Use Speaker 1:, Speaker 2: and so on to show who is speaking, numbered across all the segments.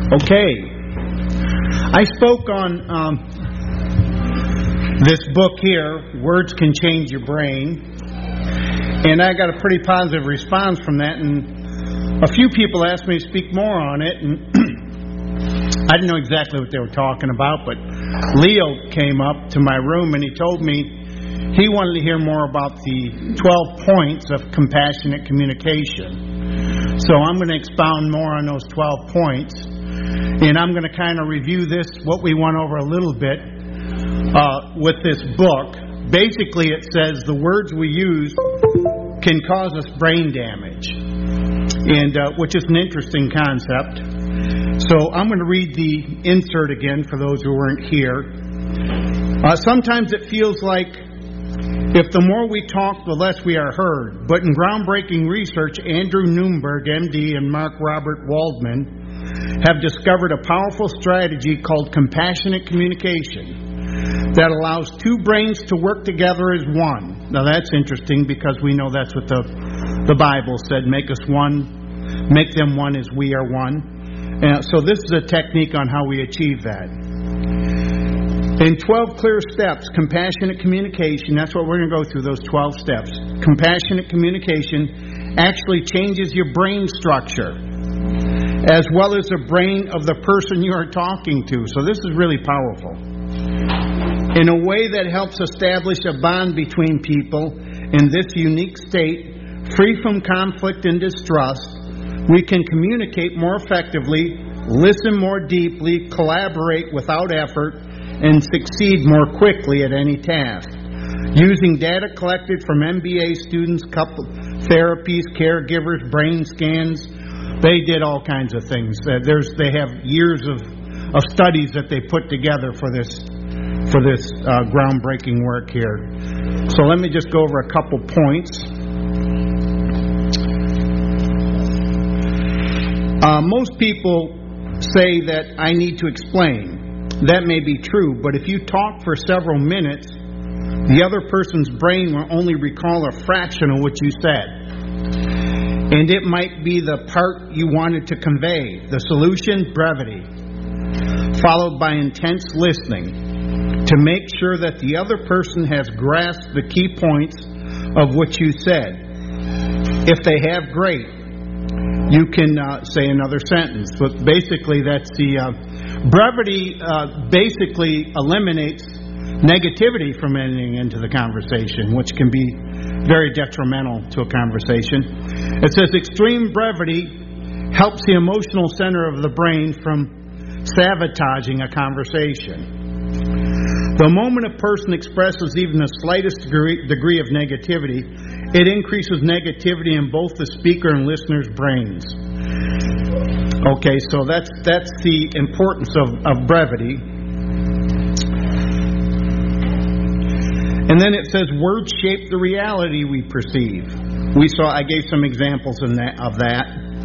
Speaker 1: Okay, I spoke on this book here, Words Can Change Your Brain, and I got a pretty positive response from that, and a few people asked me to speak more on it, and I didn't know exactly what they were talking about, but Leo came up to my room and he told me he wanted to hear more about the 12 points of compassionate communication. So I'm going to expound more on those 12 points. And I'm going to kind of review this, what we went over a little bit with this book. Basically, it says the words we use can cause us brain damage, and which is an interesting concept. So I'm going to read the insert again for those who weren't here. Sometimes it feels like if the more we talk, the less we are heard. But in groundbreaking research, Andrew Newberg, MD, and Mark Robert Waldman have discovered a powerful strategy called compassionate communication that allows two brains to work together as one. Now that's interesting because we know that's what the Bible said, make us one, make them one as we are one. So this is a technique on how we achieve that. In 12 clear steps, compassionate communication, that's what we're going to go through, those 12 steps. Compassionate communication actually changes your brain structure, as well as the brain of the person you are talking to. So this is really powerful. In a way that helps establish a bond between people in this unique state, free from conflict and distrust, we can communicate more effectively, listen more deeply, collaborate without effort, and succeed more quickly at any task. Using data collected from MBA students, couple therapies, caregivers, brain scans, they did all kinds of things. They have years of studies that they put together for this groundbreaking work here. So let me just go over a couple points. Most people say that I need to explain. That may be true, but if you talk for several minutes, the other person's brain will only recall a fraction of what you said. And it might be the part you wanted to convey. The solution, brevity, followed by intense listening to make sure that the other person has grasped the key points of what you said. If they have, great. You can say another sentence. But basically, that's the brevity basically eliminates negativity from entering into the conversation, which can be very detrimental to a conversation. It says extreme brevity helps the emotional center of the brain from sabotaging a conversation. The moment a person expresses even the slightest degree of negativity, it increases negativity in both the speaker and listener's brains. Okay, so that's the importance of brevity. And then it says words shape the reality we perceive. I gave some examples of that.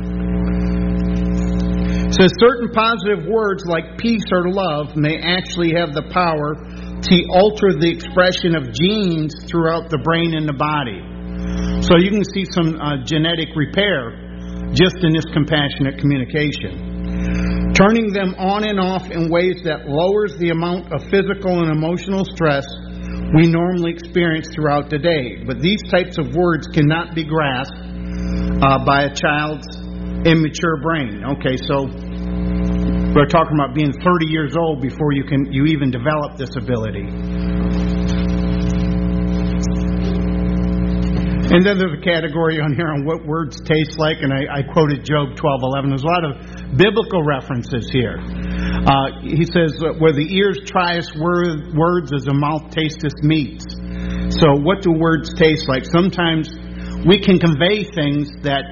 Speaker 1: It says certain positive words like peace or love may actually have the power to alter the expression of genes throughout the brain and the body. So you can see some genetic repair just in this compassionate communication. Turning them on and off in ways that lowers the amount of physical and emotional stress we normally experience throughout the day. But these types of words cannot be grasped by a child's immature brain. Okay, so we're talking about being 30 years old before you even develop this ability. And then there's a category on here on what words taste like, and I quoted Job 12:11. There's a lot of biblical references here. He says, where the ears triest words as the mouth tasteth meats. So what do words taste like? Sometimes we can convey things that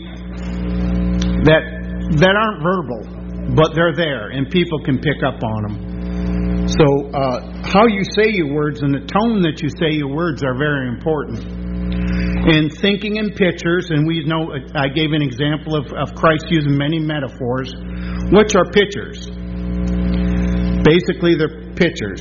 Speaker 1: aren't verbal, but they're there, and people can pick up on them. So how you say your words and the tone that you say your words are very important. In thinking in pictures, and we know, I gave an example of Christ using many metaphors. Which are pictures? Basically, they're pictures.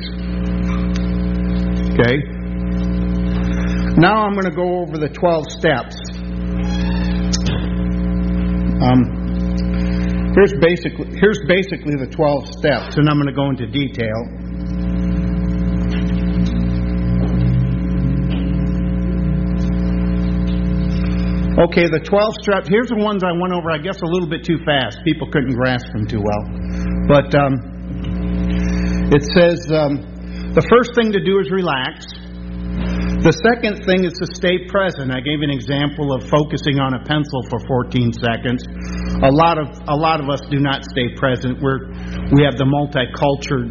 Speaker 1: Okay? Now I'm going to go over the 12 steps. Here's basically the 12 steps, and I'm going to go into detail. Okay, the 12 steps. Here's the ones I went over, I guess, a little bit too fast. People couldn't grasp them too well. But it says the first thing to do is relax. The second thing is to stay present. I gave an example of focusing on a pencil for 14 seconds. A lot of us do not stay present. We have the multicultural,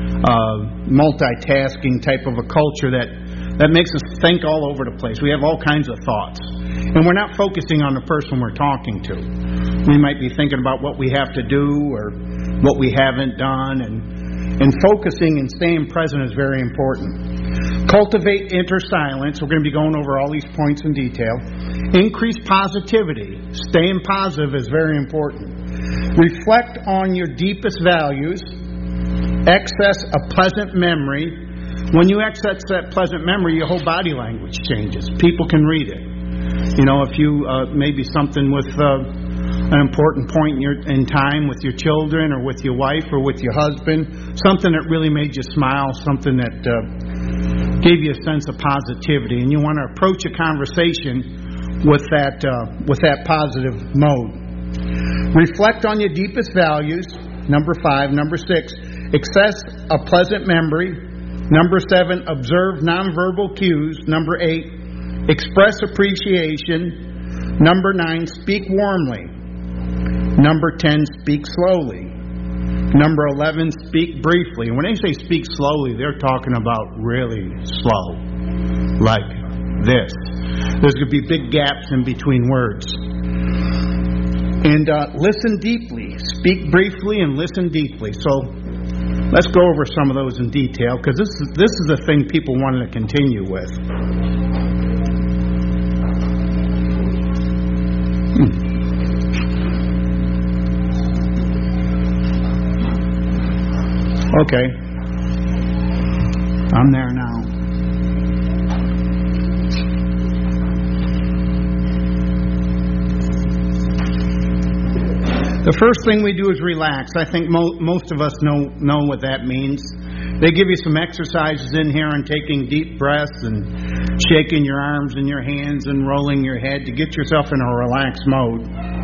Speaker 1: multitasking type of a culture that makes us think all over the place. We have all kinds of thoughts. And we're not focusing on the person we're talking to. We might be thinking about what we have to do or what we haven't done. And focusing and staying present is very important. Cultivate inner silence. We're going to be going over all these points in detail. Increase positivity. Staying positive is very important. Reflect on your deepest values. Access a pleasant memory. When you access that pleasant memory, your whole body language changes. People can read it. You know, if you maybe something with an important point in time with your children or with your wife or with your husband, something that really made you smile, something that gave you a sense of positivity, and you want to approach a conversation with that positive mode. Reflect on your deepest values. Number 5. Number 6, access a pleasant memory. Number 7, observe nonverbal cues. Number 8, express appreciation. Number 9, speak warmly. Number 10, speak slowly. Number 11, speak briefly. And when they say speak slowly, they're talking about really slow. Like this. There's going to be big gaps in between words. And listen deeply. Speak briefly and listen deeply. So let's go over some of those in detail, because this is the thing people wanted to continue with. Okay. I'm there now. The first thing we do is relax. I think most of us know what that means. They give you some exercises in here on taking deep breaths and shaking your arms and your hands and rolling your head to get yourself in a relaxed mode.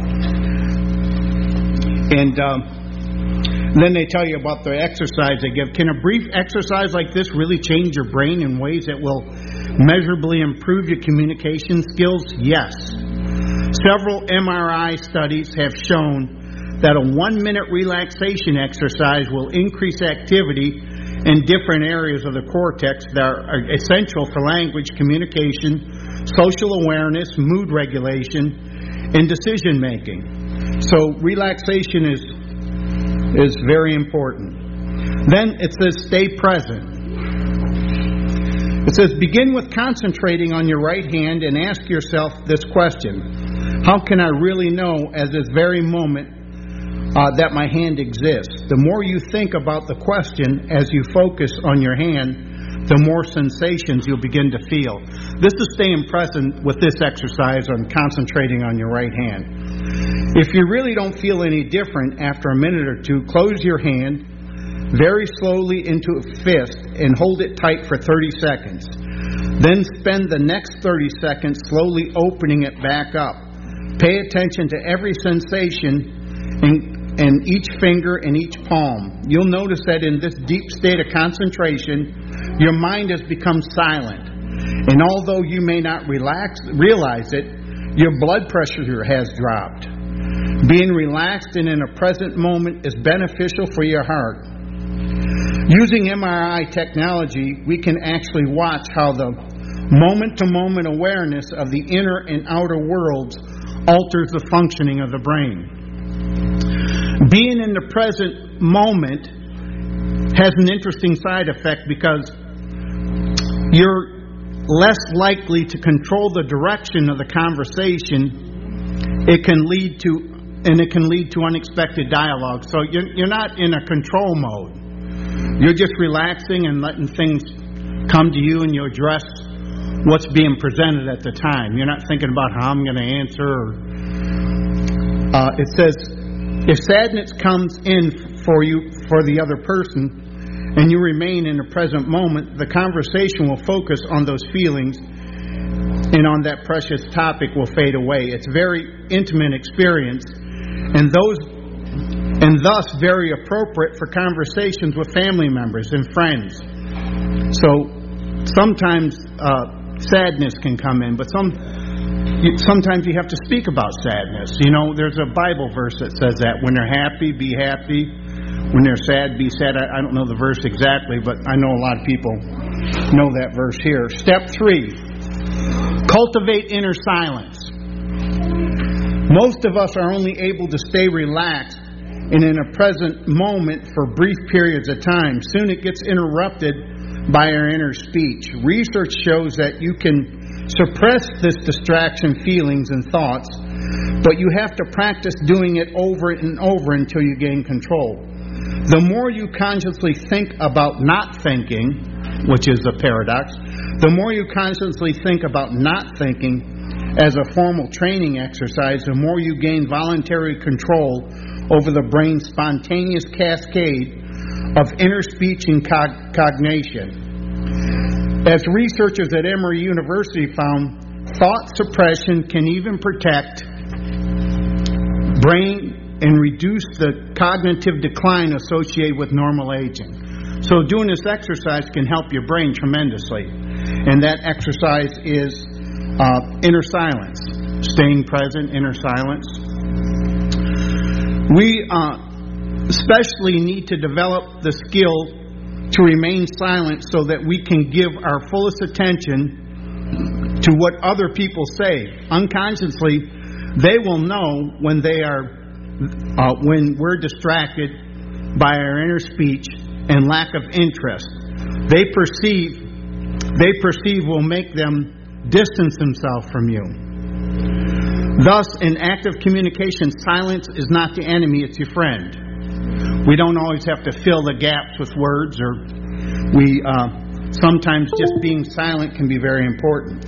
Speaker 1: And then they tell you about the exercise they give. Can a brief exercise like this really change your brain in ways that will measurably improve your communication skills? Yes. Several MRI studies have shown that a 1-minute relaxation exercise will increase activity in different areas of the cortex that are essential for language, communication, social awareness, mood regulation, and decision making. So relaxation is very important. Then it says stay present. It says begin with concentrating on your right hand and ask yourself this question: how can I really know at this very moment that my hand exists? The more you think about the question as you focus on your hand, the more sensations you'll begin to feel. This is staying present with this exercise on concentrating on your right hand. If you really don't feel any different after a minute or two, close your hand very slowly into a fist and hold it tight for 30 seconds. Then spend the next 30 seconds slowly opening it back up. Pay attention to every sensation in each finger and each palm. You'll notice that in this deep state of concentration, your mind has become silent. And although you may not realize it, your blood pressure has dropped. Being relaxed and in a present moment is beneficial for your heart. Using MRI technology, we can actually watch how the moment-to-moment awareness of the inner and outer worlds alters the functioning of the brain. Being in the present moment has an interesting side effect because you're less likely to control the direction of the conversation. It can lead to unexpected dialogue. So you're not in a control mode. You're just relaxing and letting things come to you, and you address what's being presented at the time. You're not thinking about how I'm going to answer. It says If sadness comes in for you, for the other person, and you remain in the present moment, the conversation will focus on those feelings, and on that precious topic will fade away. It's a very intimate experience, and thus very appropriate for conversations with family members and friends. So sometimes sadness can come in, but sometimes you have to speak about sadness. You know, there's a Bible verse that says that when they're happy, be happy. When they're sad, be sad. I don't know the verse exactly, but I know a lot of people know that verse here. Step 3, cultivate inner silence. Most of us are only able to stay relaxed and in a present moment for brief periods of time. Soon it gets interrupted by our inner speech. Research shows that you can suppress this distraction, feelings, and thoughts, but you have to practice doing it over and over until you gain control. The more you consciously think about not thinking, which is a paradox, the more you consciously think about not thinking as a formal training exercise, the more you gain voluntary control over the brain's spontaneous cascade of inner speech and cognition. As researchers at Emory University found, thought suppression can even protect brain and reduce the cognitive decline associated with normal aging. So doing this exercise can help your brain tremendously. And that exercise is inner silence, staying present, inner silence. We especially need to develop the skill to remain silent so that we can give our fullest attention to what other people say. Unconsciously, they will know when we're distracted by our inner speech and lack of interest. They perceive will make them distance themselves from you. Thus, in active communication, silence is not the enemy, it's your friend. We don't always have to fill the gaps with words, or sometimes just being silent can be very important.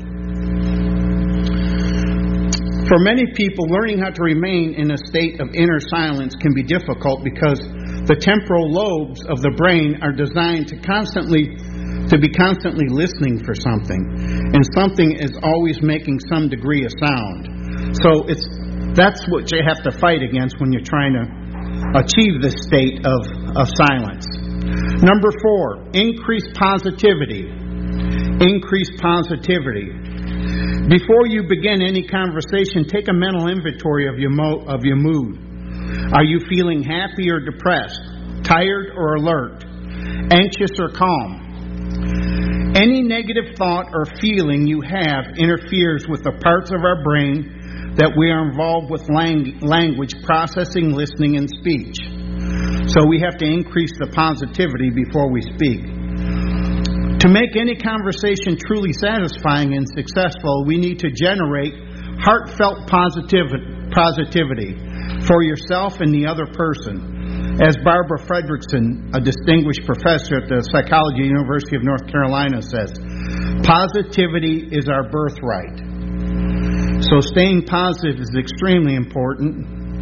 Speaker 1: For many people, learning how to remain in a state of inner silence can be difficult because the temporal lobes of the brain are designed to be constantly listening for something, and something is always making some degree of sound. So that's what you have to fight against when you're trying to achieve this state of silence. Number 4, increase positivity. Increase positivity. Before you begin any conversation, take a mental inventory of your mood. Are you feeling happy or depressed? Tired or alert? Anxious or calm? Any negative thought or feeling you have interferes with the parts of our brain that we are involved with language, processing, listening, and speech. So we have to increase the positivity before we speak. To make any conversation truly satisfying and successful, we need to generate heartfelt positivity for yourself and the other person. As Barbara Fredrickson, a distinguished professor at the Psychology University of North Carolina, says, positivity is our birthright. So staying positive is extremely important.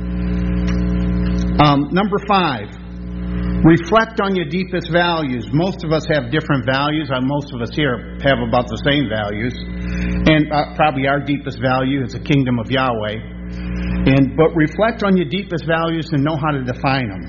Speaker 1: Number 5. Reflect on your deepest values. Most of us have different values. Most of us here have about the same values. And probably our deepest value is the kingdom of Yahweh. But reflect on your deepest values and know how to define them.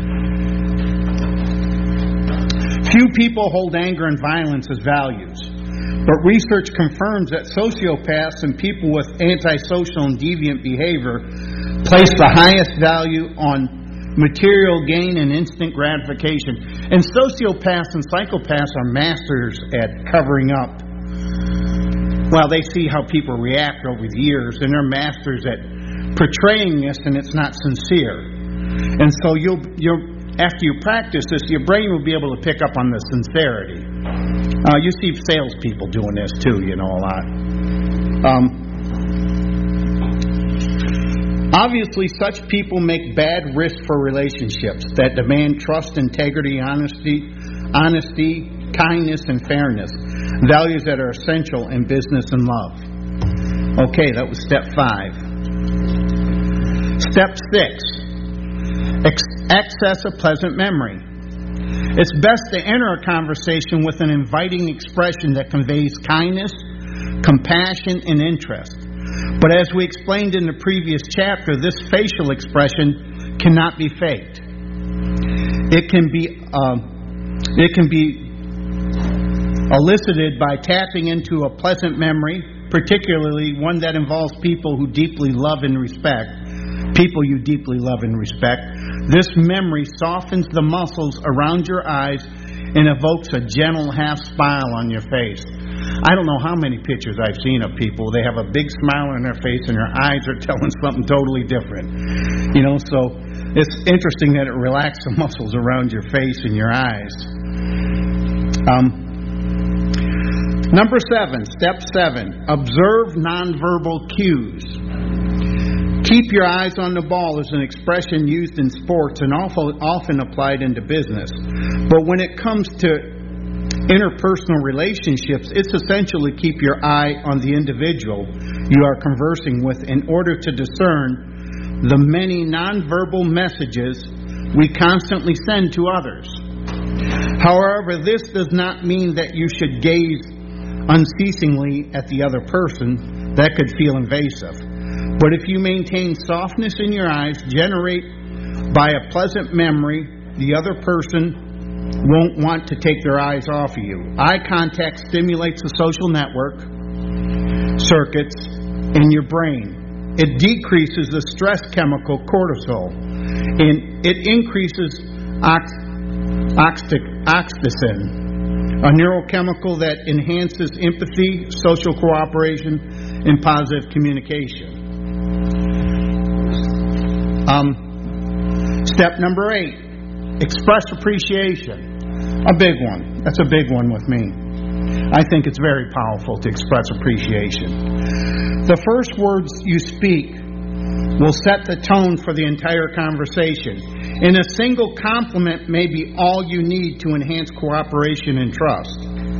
Speaker 1: Few people hold anger and violence as values. But research confirms that sociopaths and people with antisocial and deviant behavior place the highest value on material gain and instant gratification. And sociopaths and psychopaths are masters at covering up. Well, they see how people react over the years, and they're masters at portraying this, and it's not sincere. And so after you practice this, your brain will be able to pick up on the sincerity. You see salespeople doing this too, a lot. Obviously, such people make bad risks for relationships that demand trust, integrity, honesty, kindness, and fairness, values that are essential in business and love. Okay, that was step 5. Step 6, Excess of pleasant memory. It's best to enter a conversation with an inviting expression that conveys kindness, compassion, and interest. But as we explained in the previous chapter, this facial expression cannot be faked. It can be elicited by tapping into a pleasant memory, particularly one that involves people who deeply love and respect. People you deeply love and respect. This memory softens the muscles around your eyes and evokes a gentle half smile on your face. I don't know how many pictures I've seen of people. They have a big smile on their face and their eyes are telling something totally different. So it's interesting that it relaxes the muscles around your face and your eyes. Number 7, step 7, observe nonverbal cues. Keep your eyes on the ball is an expression used in sports and often applied into business. But when it comes to interpersonal relationships, it's essential to keep your eye on the individual you are conversing with in order to discern the many nonverbal messages we constantly send to others. However, this does not mean that you should gaze unceasingly at the other person. That could feel invasive. But if you maintain softness in your eyes, generate by a pleasant memory, the other person won't want to take their eyes off of you. Eye contact stimulates the social network circuits in your brain. It decreases the stress chemical cortisol, and it increases oxytocin, a neurochemical that enhances empathy, social cooperation, and positive communication. Step number 8, express appreciation. A big one. That's a big one with me. I think it's very powerful to express appreciation. The first words you speak will set the tone for the entire conversation. And a single compliment may be all you need to enhance cooperation and trust.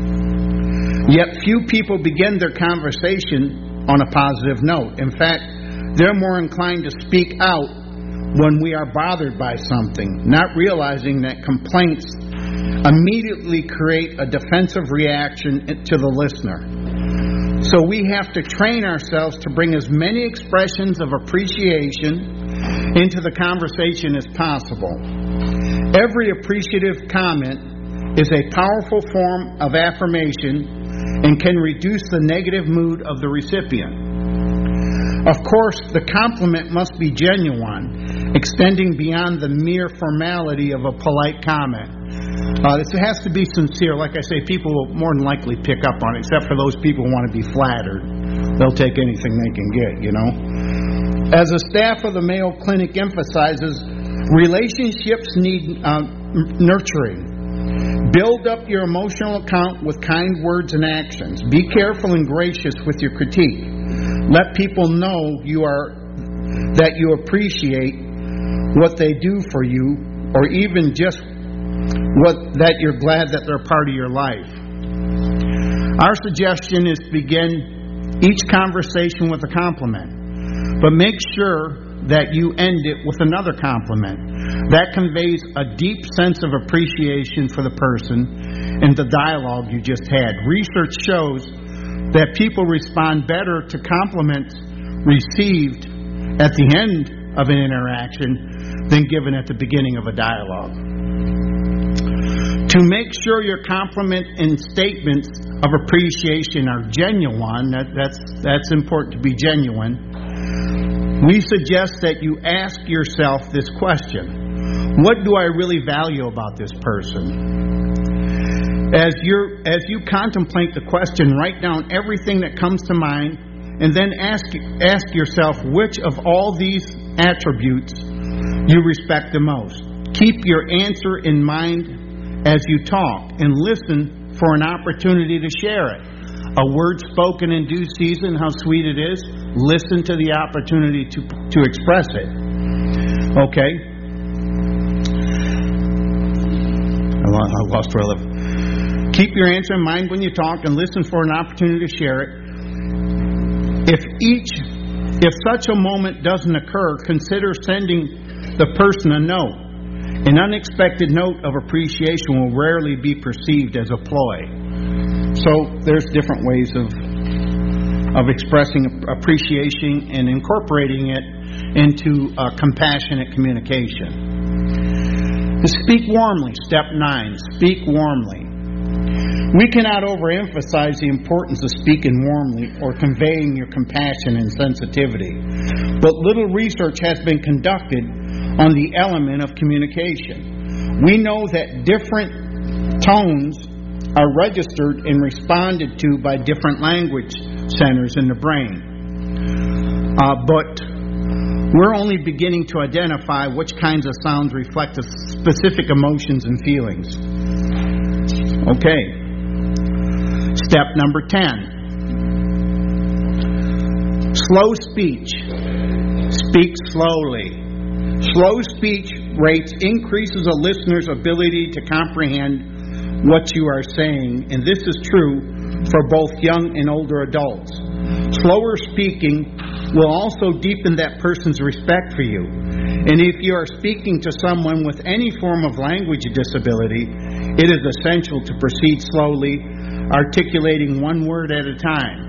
Speaker 1: Yet few people begin their conversation on a positive note. In fact, they're more inclined to speak out when we are bothered by something, not realizing that complaints immediately create a defensive reaction to the listener. So we have to train ourselves to bring as many expressions of appreciation into the conversation as possible. Every appreciative comment is a powerful form of affirmation and can reduce the negative mood of the recipient. Of course, the compliment must be genuine, extending beyond the mere formality of a polite comment. It has to be sincere. Like I say, people will more than likely pick up on it, except for those people who want to be flattered. They'll take anything they can get, As the staff of the Mayo Clinic emphasizes, relationships need nurturing. Build up your emotional account with kind words and actions. Be careful and gracious with your critique. Let people know that you appreciate what they do for you, or even just that you're glad that they're part of your life. Our suggestion is to begin each conversation with a compliment, but make sure that you end it with another compliment. That conveys a deep sense of appreciation for the person and the dialogue you just had. Research shows that people respond better to compliments received at the end of an interaction than given at the beginning of a dialogue. To make sure your compliment and statements of appreciation are genuine, that's important to be genuine, we suggest that you ask yourself this question: what do I really value about this person? As you contemplate the question, write down everything that comes to mind, and then ask yourself which of all these attributes you respect the most. Keep your answer in mind as you talk, and listen for an opportunity to share it. A word spoken in due season, how sweet it is. Listen to the opportunity to express it. Okay? I lost where I live. Keep your answer in mind when you talk, and listen for an opportunity to share it. If such a moment doesn't occur, consider sending the person a note. An unexpected note of appreciation will rarely be perceived as a ploy. So there's different ways of expressing appreciation and incorporating it into compassionate communication. Speak warmly. Step 9. Speak warmly. We cannot overemphasize the importance of speaking warmly or conveying your compassion and sensitivity. But little research has been conducted on the element of communication. We know that different tones are registered and responded to by different language centers in the brain. But we're only beginning to identify which kinds of sounds reflect the specific emotions and feelings. Okay. Step number 10. Slow speech. Speak slowly. Slow speech rates increases a listener's ability to comprehend what you are saying, and this is true for both young and older adults. Slower speaking will also deepen that person's respect for you. And if you are speaking to someone with any form of language disability, it is essential to proceed slowly, articulating one word at a time.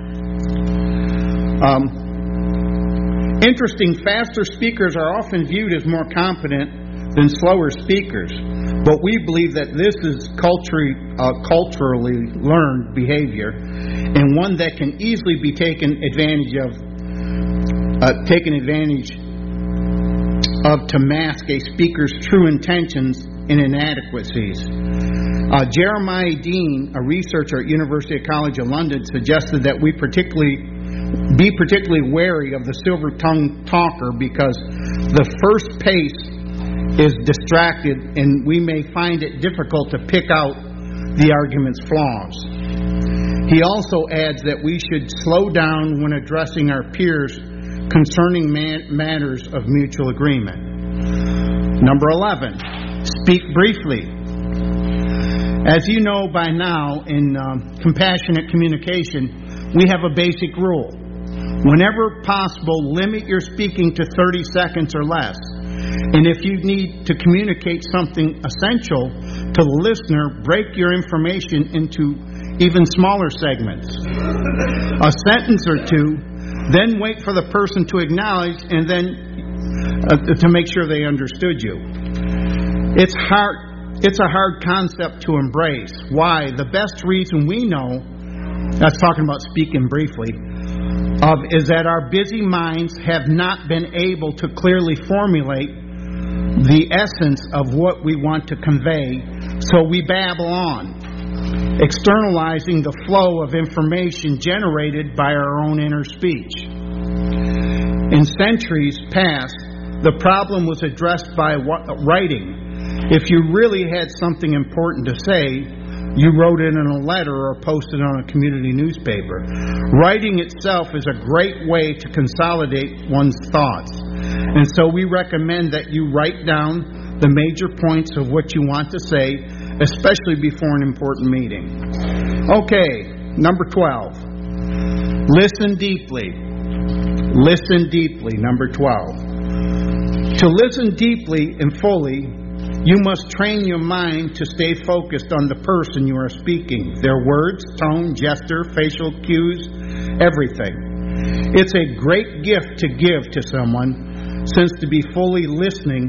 Speaker 1: Interesting, faster speakers are often viewed as more competent than slower speakers, but we believe that this is culturally learned behavior, and one that can easily be taken advantage of to mask a speaker's true intentions and inadequacies. Jeremiah Dean, a researcher at University College London, suggested that we be particularly wary of the silver-tongued talker because the first pace is distracted and we may find it difficult to pick out the argument's flaws. He also adds that we should slow down when addressing our peers concerning matters of mutual agreement. Number 11, speak briefly. As you know by now, in compassionate communication, we have a basic rule. Whenever possible, limit your speaking to 30 seconds or less. And if you need to communicate something essential to the listener, break your information into even smaller segments. A sentence or two, then wait for the person to acknowledge and then to make sure they understood you. It's a hard concept to embrace. Why? The best reason we know, that's talking about speaking briefly, is that our busy minds have not been able to clearly formulate the essence of what we want to convey, so we babble on, externalizing the flow of information generated by our own inner speech. In centuries past, the problem was addressed by writing. If you really had something important to say, you wrote it in a letter or posted on a community newspaper. Writing itself is a great way to consolidate one's thoughts. And so we recommend that you write down the major points of what you want to say, especially before an important meeting. Okay, number 12. Listen deeply. Listen deeply, number 12. To listen deeply and fully, you must train your mind to stay focused on the person you are speaking, their words, tone, gesture, facial cues, everything. It's a great gift to give to someone, since to be fully listening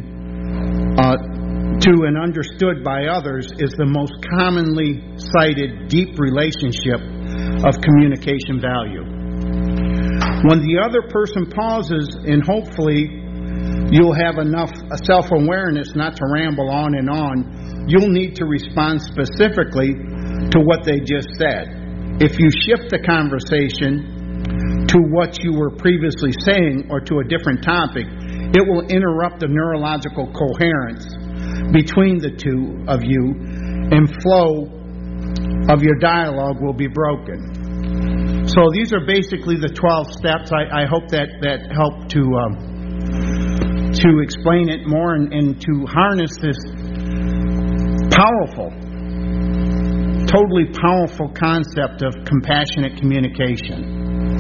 Speaker 1: to and understood by others is the most commonly cited deep relationship of communication value. When the other person pauses, and hopefully you'll have enough self-awareness not to ramble on and on, you'll need to respond specifically to what they just said. If you shift the conversation to what you were previously saying or to a different topic, it will interrupt the neurological coherence between the two of you, and flow of your dialogue will be broken. So these are basically the 12 steps. I hope that helped to explain it more and to harness this totally powerful concept of compassionate communication.